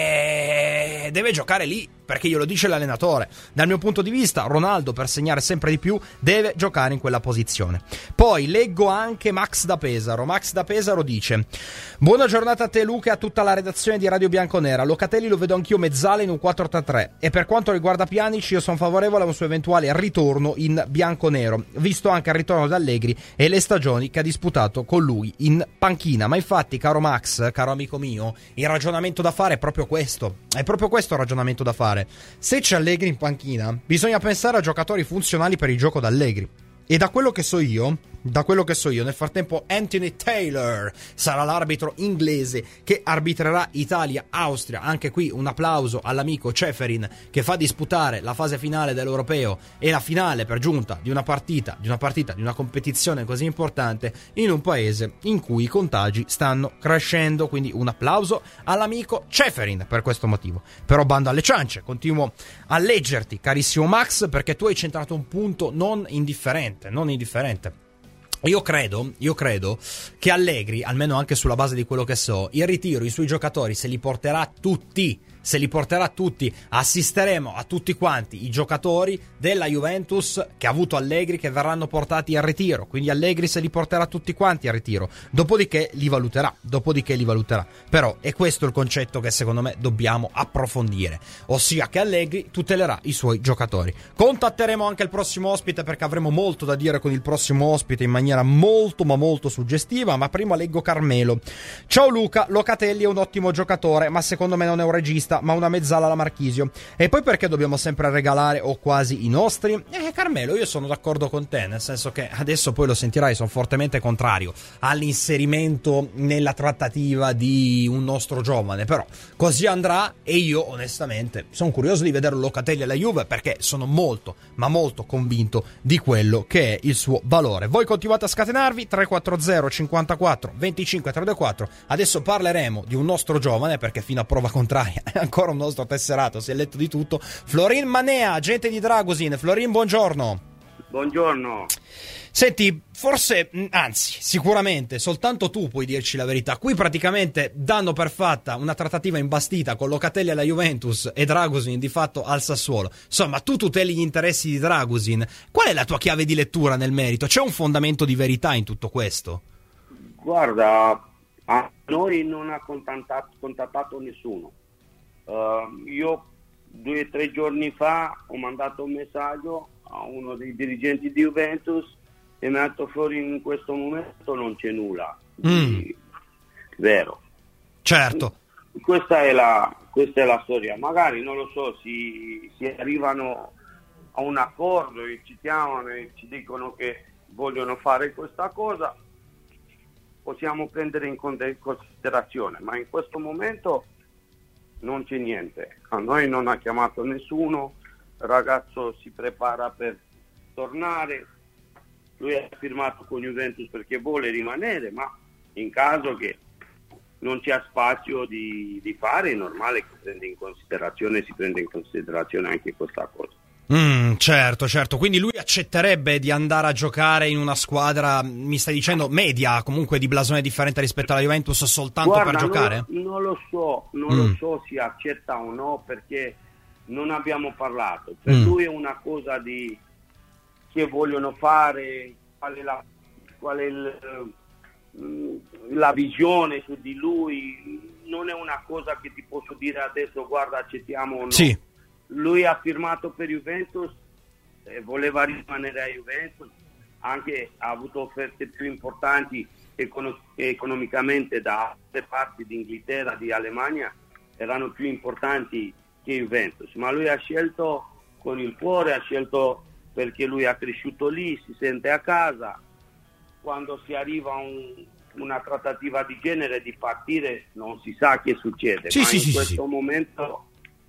eh, deve giocare lì, perché glielo dice l'allenatore. Dal mio punto di vista Ronaldo, per segnare sempre di più, deve giocare in quella posizione. Poi leggo anche Max da Pesaro. Max da Pesaro dice: buona giornata a te Luca e a tutta la redazione di Radio Bianconera. Locatelli lo vedo anch'io mezzale in un quattro tre tre, e per quanto riguarda Pjanic io sono favorevole a un suo eventuale ritorno in bianconero, visto anche il ritorno di Allegri e le stagioni che ha disputato con lui in panchina. Ma infatti, caro Max, caro amico mio, il ragionamento da fare è proprio questo, è proprio questo il ragionamento da fare. Se c'è Allegri in panchina, bisogna pensare a giocatori funzionali per il gioco d'Allegri. E da quello che so io, da quello che so io, nel frattempo Anthony Taylor sarà l'arbitro inglese che arbitrerà Italia-Austria. Anche qui un applauso all'amico Ceferin che fa disputare la fase finale dell'Europeo e la finale per giunta di una partita, di una partita, di una competizione così importante in un paese in cui i contagi stanno crescendo. Quindi un applauso all'amico Ceferin per questo motivo. Però bando alle ciance, continuo a leggerti, carissimo Max, perché tu hai centrato un punto non indifferente, non indifferente. Io credo, io credo che Allegri, almeno anche sulla base di quello che so, il ritiro, i suoi giocatori se li porterà tutti, se li porterà tutti. Assisteremo a tutti quanti i giocatori della Juventus che ha avuto Allegri che verranno portati al ritiro, quindi Allegri se li porterà tutti quanti al ritiro, dopodiché li valuterà, dopodiché li valuterà. Però è questo il concetto che secondo me dobbiamo approfondire, ossia che Allegri tutelerà i suoi giocatori. Contatteremo anche il prossimo ospite perché avremo molto da dire con il prossimo ospite in maniera molto ma molto suggestiva, ma prima leggo Carmelo. Ciao Luca, Locatelli è un ottimo giocatore, ma secondo me non è un regista, ma una mezzala alla Marchisio. E poi perché dobbiamo sempre regalare o quasi i nostri? Eh Carmelo, io sono d'accordo con te, nel senso che adesso poi lo sentirai, sono fortemente contrario all'inserimento nella trattativa di un nostro giovane, però così andrà e io onestamente sono curioso di vedere Locatelli alla Juve perché sono molto ma molto convinto di quello che è il suo valore. Voi continuate a scatenarvi tre quattro zero cinquantaquattro venticinque trentaquattro. Adesso parleremo di un nostro giovane perché fino a prova contraria è ancora un nostro tesserato, si è letto di tutto. Florin Manea, agente di Dragosin. Florin, buongiorno. Buongiorno. Senti, forse, anzi, sicuramente, soltanto tu puoi dirci la verità. Qui praticamente danno per fatta una trattativa imbastita con Locatelli alla Juventus e Dragosin di fatto al Sassuolo. Insomma, tu tuteli gli interessi di Dragosin. Qual è la tua chiave di lettura nel merito? C'è un fondamento di verità in tutto questo? Guarda, a noi non ha contattato, contattato nessuno. Uh, io due o tre giorni fa ho mandato un messaggio a uno dei dirigenti di Juventus e mi ha detto fuori in questo momento non c'è nulla di mm. vero. Certo. Questa è la, questa è la storia. Magari, non lo so, si, si arrivano a un accordo e ci chiamano e ci dicono che vogliono fare questa cosa, possiamo prendere in considerazione, ma in questo momento non c'è niente. A noi non ha chiamato nessuno, il ragazzo si prepara per tornare, lui ha firmato con Juventus perché vuole rimanere, ma in caso che non c'è spazio di, di fare è normale che prenda in considerazione, si prenda in considerazione anche questa cosa. Mm, certo, certo, quindi lui accetterebbe di andare a giocare in una squadra, mi stai dicendo, media, comunque di blasone differente rispetto alla Juventus soltanto Guarda, per giocare? Non, non lo so, non mm. lo so se accetta o no perché non abbiamo parlato. Per mm. lui è una cosa di che vogliono fare, qual è la, qual è il, la visione su di lui, non è una cosa che ti posso dire adesso guarda accettiamo o no. Sì. Lui ha firmato per Juventus e voleva rimanere a Juventus, anche ha avuto offerte più importanti econo- economicamente da altre parti d'Inghilterra, di Alemagna, erano più importanti che Juventus, ma lui ha scelto con il cuore, ha scelto perché lui è cresciuto lì, si sente a casa. Quando si arriva a un, una trattativa di genere di partire non si sa che succede, sì, ma sì, in sì, questo sì. momento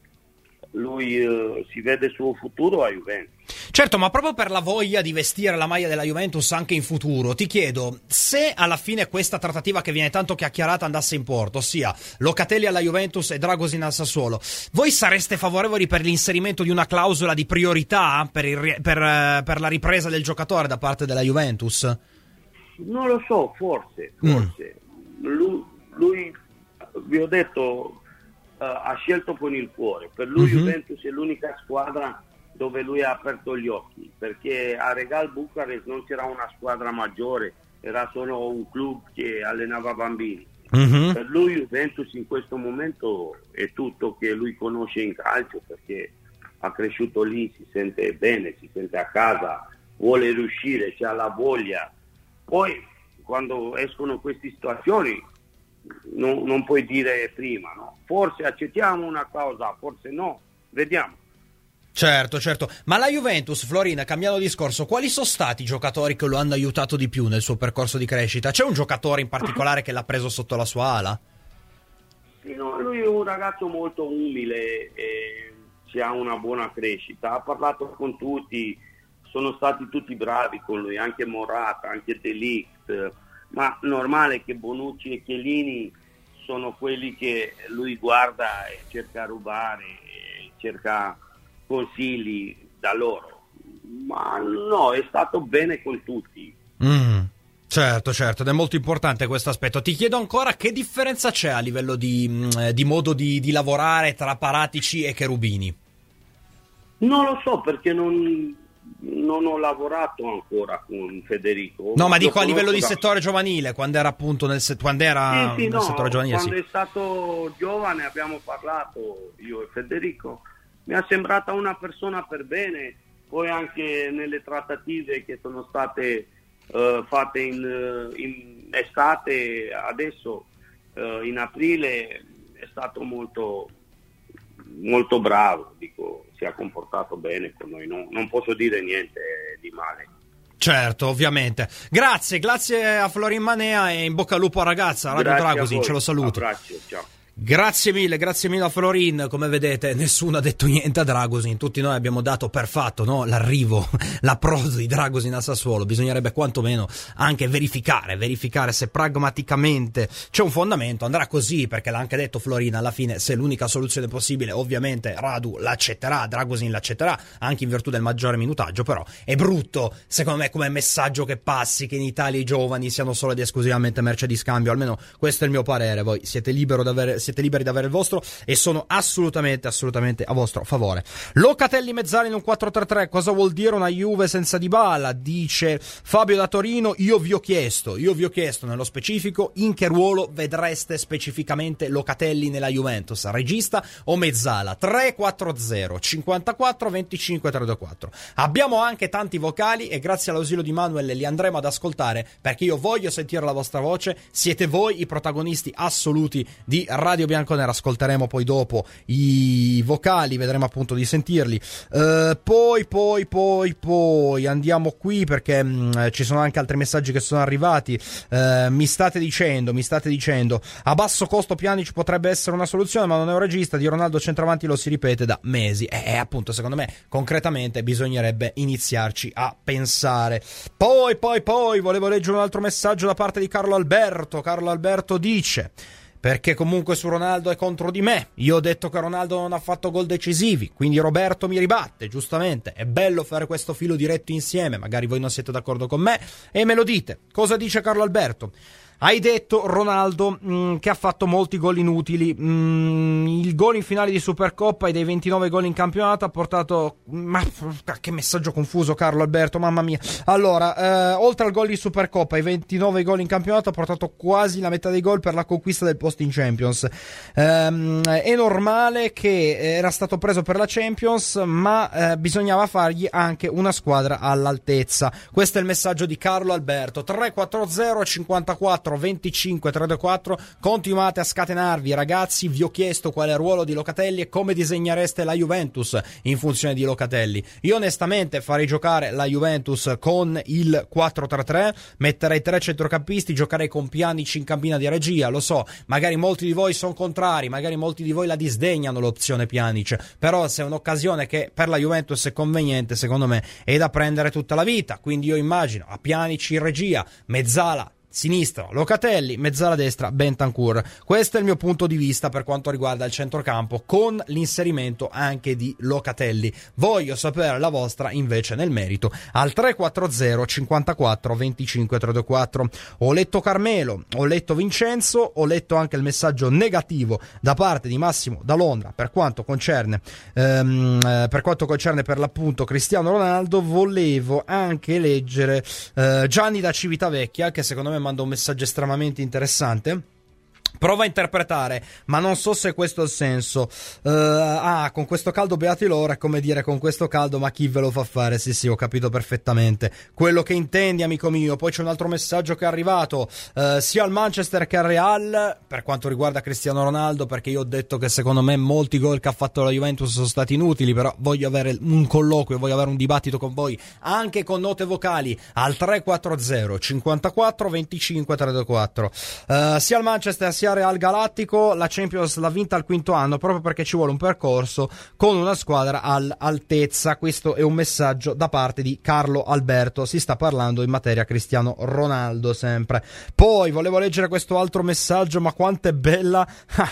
lui uh, si vede il suo futuro a Juventus. Certo, ma proprio per la voglia di vestire la maglia della Juventus anche in futuro, ti chiedo, se alla fine questa trattativa che viene tanto chiacchierata andasse in porto, ossia Locatelli alla Juventus e Dragosin al Sassuolo, voi sareste favorevoli per l'inserimento di una clausola di priorità per, il, per, per la ripresa del giocatore da parte della Juventus? Non lo so, forse, forse. Mm. Lui, lui, vi ho detto, uh, ha scelto con il cuore. Per lui mm-hmm. Juventus è l'unica squadra dove lui ha aperto gli occhi, perché a Regal Bucarest non c'era una squadra maggiore, era solo un club che allenava bambini. Mm-hmm. Per lui Juventus in questo momento è tutto che lui conosce in calcio, perché ha cresciuto lì, si sente bene, si sente a casa, vuole riuscire, c'ha la voglia. Poi quando escono queste situazioni non, non puoi dire prima, no? Forse accettiamo una cosa, forse no, vediamo. Certo, certo, ma la Juventus, Florina, cambiando discorso, quali sono stati i giocatori che lo hanno aiutato di più nel suo percorso di crescita? C'è un giocatore in particolare che l'ha preso sotto la sua ala? Sì, no, lui è un ragazzo molto umile e ha una buona crescita, ha parlato con tutti, sono stati tutti bravi con lui, anche Morata, anche De Ligt, ma normale che Bonucci e Chiellini sono quelli che lui guarda e cerca rubare, e cerca consigli da loro, ma no, è stato bene con tutti. Mm. Certo, certo, ed è molto importante questo aspetto. Ti chiedo ancora che differenza c'è a livello di, di modo di, di lavorare tra Paratici e Cherubini? Non lo so, perché non, non ho lavorato ancora con Federico. No, ma dico Lo a livello di da... settore giovanile, quando era appunto nel, se... quando era sì, sì, nel no, settore giovanile. Quando sì. è stato giovane abbiamo parlato, io e Federico. Mi è sembrata una persona per bene, poi anche nelle trattative che sono state uh, fatte in, in estate, adesso uh, in aprile, è stato molto molto bravo, dico, si è comportato bene con noi, non, non posso dire niente di male. Certo, ovviamente. Grazie, grazie a Florin Manea e in bocca al lupo a ragazza, Radio Grazie Dragosin, ce lo saluto. Abbraccio, ciao. Grazie mille, grazie mille a Florin. Come vedete nessuno ha detto niente a Dragosin, tutti noi abbiamo dato per fatto, no, l'arrivo, l'approdo di Dragosin a Sassuolo. Bisognerebbe quantomeno anche verificare, verificare se pragmaticamente c'è un fondamento, andrà così, perché l'ha anche detto Florin, alla fine se è l'unica soluzione possibile ovviamente Radu l'accetterà, Dragosin l'accetterà, anche in virtù del maggiore minutaggio, però è brutto secondo me come messaggio che passi che in Italia i giovani siano solo ed esclusivamente merce di scambio, almeno questo è il mio parere, voi siete libero di avere siete liberi di avere il vostro e sono assolutamente assolutamente a vostro favore. Locatelli Mezzali in un quattro tre tre, cosa vuol dire una Juve senza Dybala? Dice Fabio da Torino. Io vi ho chiesto io vi ho chiesto nello specifico in che ruolo vedreste specificamente Locatelli nella Juventus, regista o mezzala? Tre quattro zero cinquantaquattro venticinque trecentoquattro. Abbiamo anche tanti vocali e grazie all'ausilio di Manuel li andremo ad ascoltare, perché io voglio sentire la vostra voce, siete voi i protagonisti assoluti di Radio Bianconera. Ascolteremo poi dopo i vocali, vedremo appunto di sentirli. Uh, poi, poi, poi, poi andiamo qui perché mh, ci sono anche altri messaggi che sono arrivati. Uh, mi state dicendo, mi state dicendo, a basso costo Pjanic potrebbe essere una soluzione, ma non è un regista. Di Ronaldo centravanti lo si ripete da mesi. E eh, appunto, secondo me, concretamente bisognerebbe iniziarci a pensare. Poi, poi, poi, volevo leggere un altro messaggio da parte di Carlo Alberto. Carlo Alberto dice: perché comunque su Ronaldo è contro di me. Io ho detto che Ronaldo non ha fatto gol decisivi, quindi Roberto mi ribatte, giustamente. È bello fare questo filo diretto insieme, magari voi non siete d'accordo con me e me lo dite. Cosa dice Carlo Alberto? Hai detto Ronaldo mh, che ha fatto molti gol inutili, mh, il gol in finale di Supercoppa e dei ventinove gol in campionato ha portato... Ma che messaggio confuso Carlo Alberto, mamma mia. Allora, eh, oltre al gol di Supercoppa e i ventinove gol in campionato ha portato quasi la metà dei gol per la conquista del posto in Champions. Ehm, è normale che era stato preso per la Champions, ma eh, bisognava fargli anche una squadra all'altezza. Questo è il messaggio di Carlo Alberto. Tre quattro zero cinquantaquattro venticinque trentaquattro. Continuate a scatenarvi, ragazzi. Vi ho chiesto qual è il ruolo di Locatelli e come disegnereste la Juventus in funzione di Locatelli. Io onestamente farei giocare la Juventus con il quattro tre tre, metterei tre centrocampisti, giocherei con Pjanic in cabina di regia. Lo so, magari molti di voi sono contrari, magari molti di voi la disdegnano l'opzione Pjanic, però se è un'occasione che per la Juventus è conveniente, secondo me è da prendere tutta la vita. Quindi io immagino a Pjanic in regia, mezzala sinistra Locatelli, mezzala destra Bentancur. Questo è il mio punto di vista per quanto riguarda il centrocampo, con l'inserimento anche di Locatelli. Voglio sapere la vostra invece nel merito al tre quattro zero cinquantaquattro venticinque trentaquattro. Ho letto Carmelo, ho letto Vincenzo, ho letto anche il messaggio negativo da parte di Massimo da Londra per quanto concerne ehm, per quanto concerne per l'appunto Cristiano Ronaldo. Volevo anche leggere eh, Gianni da Civitavecchia, che secondo me manda un messaggio estremamente interessante. Prova a interpretare, ma non so se questo è il senso. Uh, ah, con questo caldo beati loro, è come dire con questo caldo, ma chi ve lo fa fare? Sì, sì, ho capito perfettamente quello che intendi, amico mio. Poi c'è un altro messaggio che è arrivato, uh, sia al Manchester che al Real, per quanto riguarda Cristiano Ronaldo, perché io ho detto che secondo me molti gol che ha fatto la Juventus sono stati inutili, però voglio avere un colloquio, voglio avere un dibattito con voi, anche con note vocali, al tre quattro zero cinquantaquattro venticinque trentaquattro. Uh, sia al Manchester sia ringraziare Al Galattico, la Champions l'ha vinta al quinto anno proprio perché ci vuole un percorso con una squadra all'altezza. Questo è un messaggio da parte di Carlo Alberto, si sta parlando in materia Cristiano Ronaldo sempre. Poi volevo leggere questo altro messaggio, ma quanto è bella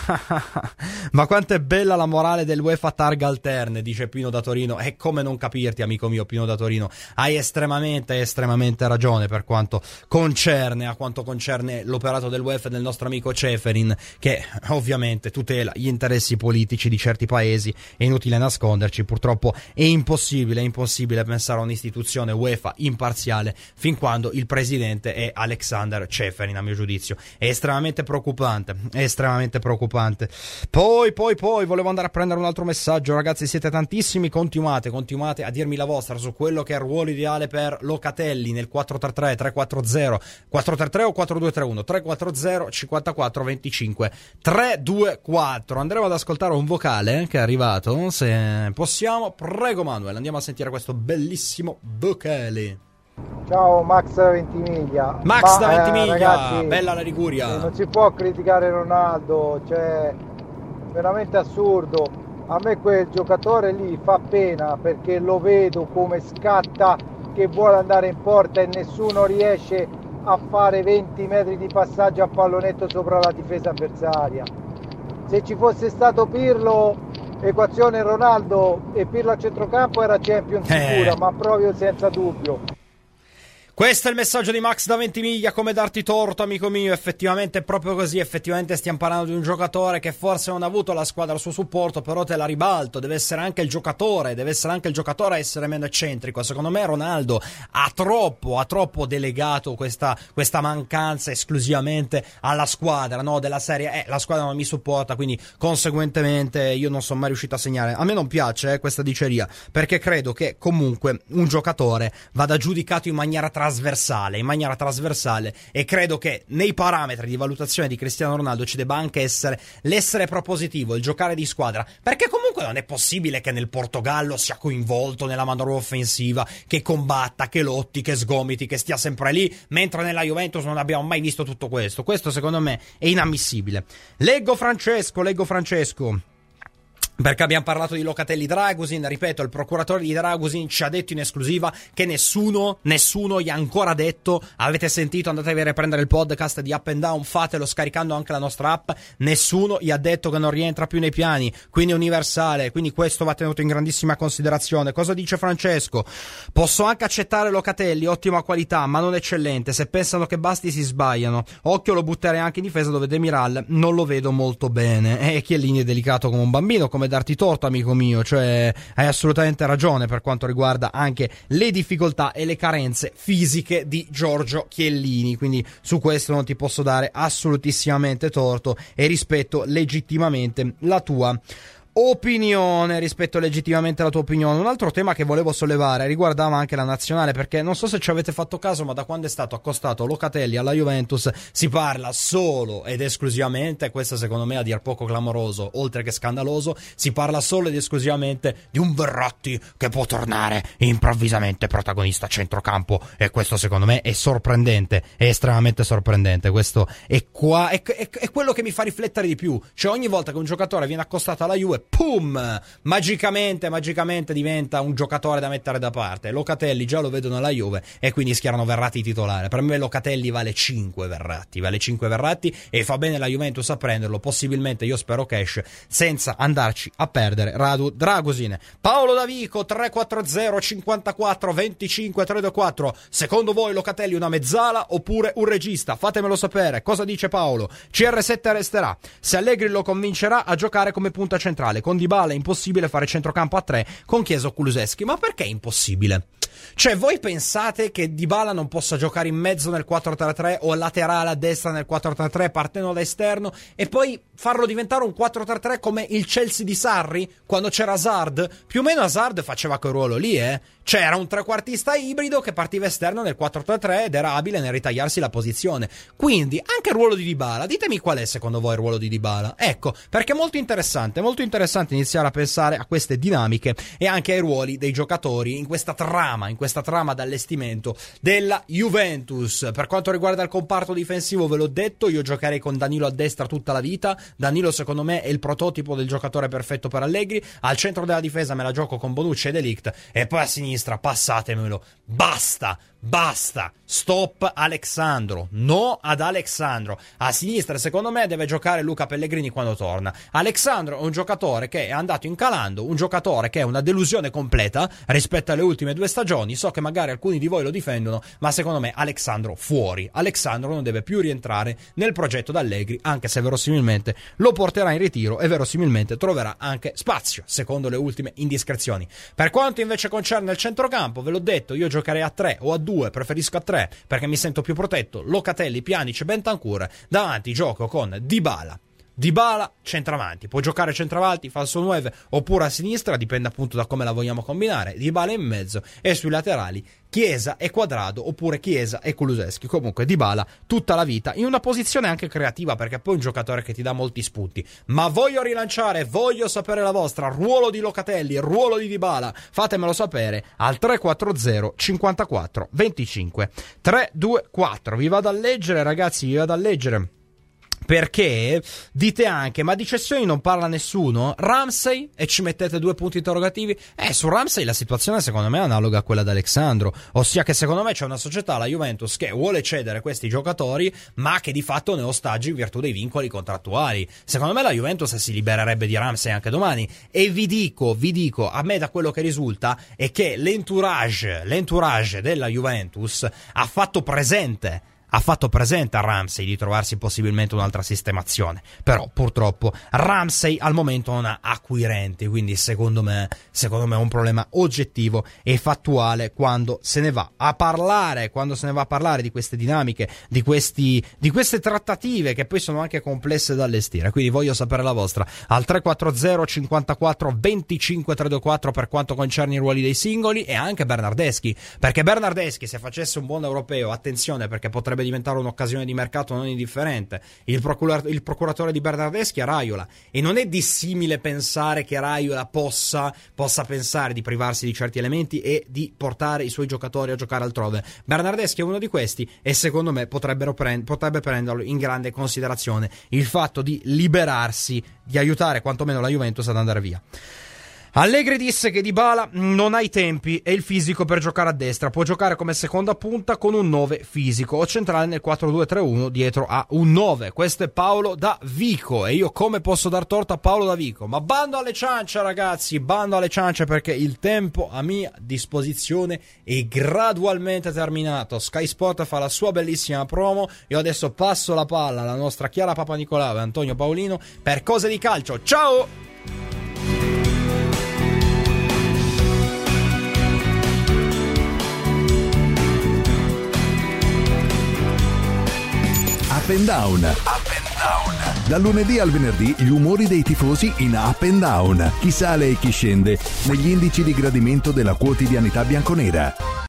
ma quanto è bella la morale dell'UEFA targa alterne, dice Pino da Torino. E come non capirti, amico mio Pino da Torino, hai estremamente estremamente ragione per quanto concerne a quanto concerne l'operato dell'UEFA e del nostro amico Ceferin, che ovviamente tutela gli interessi politici di certi paesi. È inutile nasconderci, purtroppo è impossibile è impossibile pensare a un'istituzione UEFA imparziale fin quando il presidente è Alexander Ceferin. A mio giudizio è estremamente preoccupante è estremamente preoccupante. Poi poi poi volevo andare a prendere un altro messaggio, ragazzi, siete tantissimi, continuate continuate a dirmi la vostra su quello che è il ruolo ideale per Locatelli nel quattro tre tre, tre quattro zero, quattro tre tre o quattro due tre uno, tre quattro zero cinquantaquattro venticinque tre due quattro. Andremo ad ascoltare un vocale che è arrivato, se possiamo. Prego Manuel, andiamo a sentire questo bellissimo vocale. Ciao Max da Ventimiglia. Max Ma, da Ventimiglia, eh, ragazzi, bella la Liguria. eh, Non si può criticare Ronaldo, cioè veramente assurdo. A me quel giocatore lì fa pena perché lo vedo come scatta, che vuole andare in porta e nessuno riesce a fare venti metri di passaggio a pallonetto sopra la difesa avversaria. Se ci fosse stato Pirlo, equazione Ronaldo e Pirlo a centrocampo, era Champions sicura, eh. ma proprio senza dubbio. Questo è il messaggio di Max da Ventimiglia, come darti torto, amico mio. Effettivamente è proprio così, effettivamente stiamo parlando di un giocatore che forse non ha avuto la squadra al suo supporto, però te la ribalto, deve essere anche il giocatore, deve essere anche il giocatore a essere meno eccentrico. Secondo me Ronaldo ha troppo, ha troppo delegato questa, questa mancanza esclusivamente alla squadra, no? Della serie, eh, la squadra non mi supporta, quindi conseguentemente io non sono mai riuscito a segnare. A me non piace eh, questa diceria, perché credo che comunque un giocatore vada giudicato in maniera trasversale, in maniera trasversale, e credo che nei parametri di valutazione di Cristiano Ronaldo ci debba anche essere l'essere propositivo, il giocare di squadra, perché comunque non è possibile che nel Portogallo sia coinvolto nella manovra offensiva, che combatta, che lotti, che sgomiti, che stia sempre lì, mentre nella Juventus non abbiamo mai visto tutto questo. Questo secondo me è inammissibile. Leggo Francesco, leggo Francesco perché abbiamo parlato di Locatelli Dragusin. Ripeto, il procuratore di Dragusin ci ha detto in esclusiva che nessuno, nessuno gli ha ancora detto, avete sentito, andatevi a riprendere il podcast di Up and Down, fatelo scaricando anche la nostra app, nessuno gli ha detto che non rientra più nei piani, quindi è universale, quindi questo va tenuto in grandissima considerazione. Cosa dice Francesco? Posso anche accettare Locatelli, ottima qualità, ma non eccellente, se pensano che basti si sbagliano. Occhio, lo butterei anche in difesa dove Demiral non lo vedo molto bene, e Chiellini è delicato come un bambino, come darti torto, amico mio, cioè hai assolutamente ragione per quanto riguarda anche le difficoltà e le carenze fisiche di Giorgio Chiellini, quindi su questo non ti posso dare assolutissimamente torto e rispetto legittimamente la tua opinione, rispetto legittimamente alla tua opinione. Un altro tema che volevo sollevare riguardava anche la nazionale, perché non so se ci avete fatto caso, ma da quando è stato accostato Locatelli alla Juventus si parla solo ed esclusivamente, questo secondo me a dir poco clamoroso oltre che scandaloso, si parla solo ed esclusivamente di un Verratti che può tornare improvvisamente protagonista a centrocampo, e questo secondo me è sorprendente, è estremamente sorprendente. Questo è qua è, è, è quello che mi fa riflettere di più, cioè ogni volta che un giocatore viene accostato alla Juve, pum, magicamente, magicamente diventa un giocatore da mettere da parte. Locatelli già lo vedono alla Juve e quindi schierano Verratti titolare. Per me Locatelli vale cinque Verratti, vale cinque Verratti e fa bene la Juventus a prenderlo, possibilmente, io spero cash, senza andarci a perdere Radu Dragusin. Paolo Davico, tre quattro zero cinquantaquattro venticinque tre due quattro, secondo voi Locatelli una mezzala oppure un regista? Fatemelo sapere. Cosa dice Paolo? C R sette resterà se Allegri lo convincerà a giocare come punta centrale. Con Dybala è impossibile fare centrocampo a tre con Chiesa o Kulusevski. Ma perché è impossibile? Cioè, voi pensate che Dybala non possa giocare in mezzo nel quattro tre tre o laterale a destra nel quattro tre tre partendo da esterno? E poi farlo diventare un quattro tre tre come il Chelsea di Sarri quando c'era Hazard. Più o meno Hazard faceva quel ruolo lì, eh. C'era un trequartista ibrido che partiva esterno nel quattro tre tre ed era abile nel ritagliarsi la posizione. Quindi anche il ruolo di Dybala, ditemi qual è secondo voi il ruolo di Dybala. Ecco, perché è molto interessante, molto interessante iniziare a pensare a queste dinamiche e anche ai ruoli dei giocatori in questa trama, in questa trama d'allestimento della Juventus. Per quanto riguarda il comparto difensivo, ve l'ho detto, io giocherei con Danilo a destra tutta la vita. Danilo secondo me è il prototipo del giocatore perfetto per Allegri. Al centro della difesa me la gioco con Bonucci e De Ligt, e poi a sinistra passatemelo, basta, basta, stop Alexandro, no ad Alexandro. A sinistra secondo me deve giocare Luca Pellegrini quando torna. Alexandro è un giocatore che è andato incalando, un giocatore che è una delusione completa rispetto alle ultime due stagioni. So che magari alcuni di voi lo difendono, ma secondo me Alexandro fuori. Alexandro non deve più rientrare nel progetto d'Allegri, anche se verosimilmente lo porterà in ritiro e verosimilmente troverà anche spazio, secondo le ultime indiscrezioni. Per quanto invece concerne il centrocampo, ve l'ho detto, io giocherei a tre o a due, preferisco a tre perché mi sento più protetto. Locatelli, Pjanic e Bentancur. Davanti gioco con Dybala. Dybala centravanti, può giocare centravanti, falso nove oppure a sinistra, dipende appunto da come la vogliamo combinare. Dybala in mezzo e sui laterali Chiesa e Quadrado oppure Chiesa e Kulusevski. Comunque Dybala tutta la vita in una posizione anche creativa, perché poi è un giocatore che ti dà molti spunti. Ma voglio rilanciare, voglio sapere la vostra, ruolo di Locatelli, ruolo di Dybala, fatemelo sapere al tre quattro zero cinquantaquattro venticinque tre due quattro. Vi vado a leggere ragazzi, vi vado a leggere perché dite anche, ma di cessioni non parla nessuno? Ramsey? E ci mettete due punti interrogativi? Eh, su Ramsey la situazione secondo me è analoga a quella di Alexandro, ossia che secondo me c'è una società, la Juventus, che vuole cedere questi giocatori ma che di fatto ne ostaggi in virtù dei vincoli contrattuali. Secondo me la Juventus si libererebbe di Ramsey anche domani, e vi dico, vi dico, a me da quello che risulta è che l'entourage, l'entourage della Juventus ha fatto presente ha fatto presente a Ramsey di trovarsi possibilmente un'altra sistemazione, però purtroppo Ramsey al momento non ha acquirenti, quindi secondo me secondo me è un problema oggettivo e fattuale quando se ne va a parlare quando se ne va a parlare di queste dinamiche, di questi di queste trattative che poi sono anche complesse da allestire. Quindi voglio sapere la vostra al tre quattro zero cinquantaquattro venticinque trecentoquarantaquattro per quanto concerne i ruoli dei singoli, e anche Bernardeschi, perché Bernardeschi se facesse un buon europeo, attenzione, perché potrebbe diventare un'occasione di mercato non indifferente. Il, procura- il procuratore di Bernardeschi è Raiola, e non è dissimile pensare che Raiola possa, possa pensare di privarsi di certi elementi e di portare i suoi giocatori a giocare altrove. Bernardeschi è uno di questi, e secondo me potrebbero prend- potrebbe prenderlo in grande considerazione il fatto di liberarsi, di aiutare quantomeno la Juventus ad andare via. Allegri disse che Dybala non ha i tempi e il fisico per giocare a destra, può giocare come seconda punta con un nove fisico o centrale nel quattro due tre uno dietro a un nove. Questo è Paolo da Vico, e io come posso dar torto a Paolo da Vico? Ma bando alle ciance ragazzi, bando alle ciance, perché il tempo a mia disposizione è gradualmente terminato. Sky Sport fa la sua bellissima promo, io adesso passo la palla alla nostra Chiara Papanicolau e Antonio Paolino per Cose di Calcio. Ciao! Up and Down. Up and Down. Dal lunedì al venerdì gli umori dei tifosi in Up and Down. Chi sale e chi scende negli indici di gradimento della quotidianità bianconera.